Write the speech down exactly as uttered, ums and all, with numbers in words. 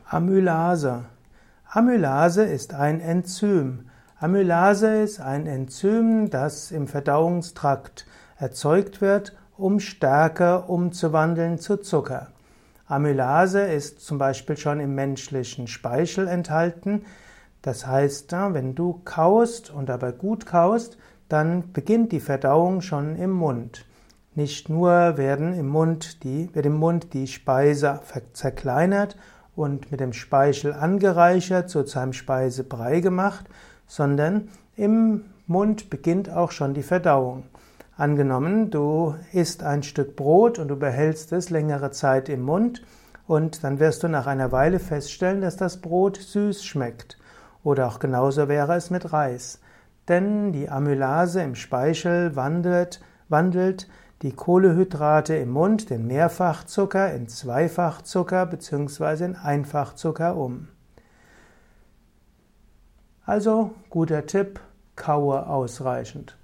Amylase. Amylase ist ein Enzym. Amylase ist ein Enzym, das im Verdauungstrakt erzeugt wird, um Stärke umzuwandeln zu Zucker. Amylase ist zum Beispiel schon im menschlichen Speichel enthalten. Das heißt, wenn du kaust und dabei gut kaust, dann beginnt die Verdauung schon im Mund. Nicht nur werden im Mund die, wird im Mund die Speise zerkleinert und mit dem Speichel angereichert, so zu einem Speisebrei gemacht, sondern im Mund beginnt auch schon die Verdauung. Angenommen, du isst ein Stück Brot und du behältst es längere Zeit im Mund und dann wirst du nach einer Weile feststellen, dass das Brot süß schmeckt. Oder auch genauso wäre es mit Reis. Denn die Amylase im Speichel wandelt, wandelt die Kohlenhydrate im Mund, den Mehrfachzucker, in Zweifachzucker bzw. in Einfachzucker um. Also guter Tipp, kaue ausreichend.